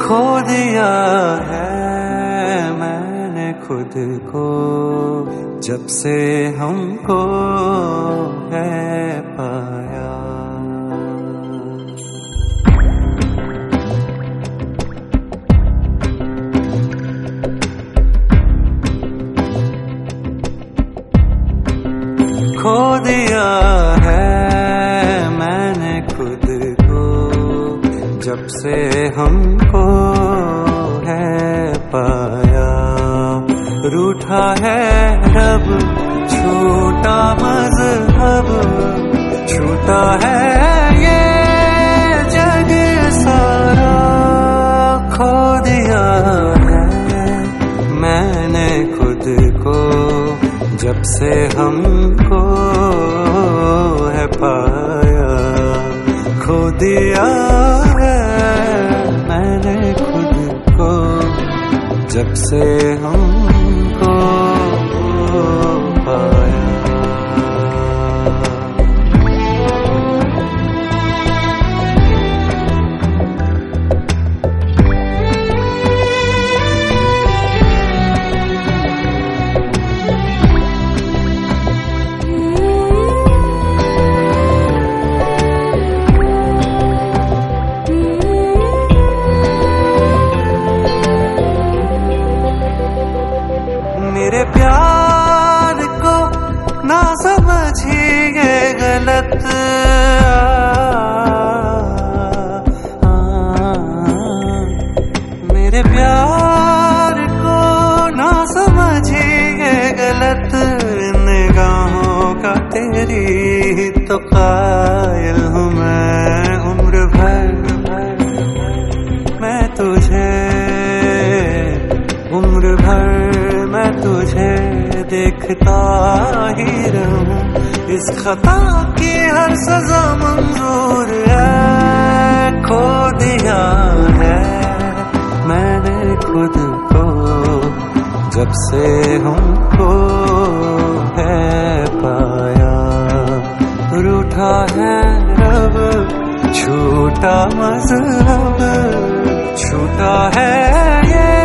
खो दिया है मैंने खुद को, जब से हमको है पाया। खो दिया है मैंने खुद को, जब से हमको है पाया। रूठा है रब, छूटा मज़हब, छूटा है ये जग सारा। खो दिया है मैंने खुद को, जब से हमको है पाया। खो दिया है मैंने खुद को, जब से हमको पाया। मेरे प्यार को ना समझिए गलत, मेरे प्यार को ना समझिए गलत। निगाहों का तेरी तो कायल हूँ मैं, उम्र भर मैं तुझे, उम्र भर मैं तुझे देखता ही रहूं। इस खता की हर सजा मंजूर है। खो दिया है मैंने खुद को, जब से हमको है पाया। रूठा है रब, छूटा मज़हब, छूटा है ये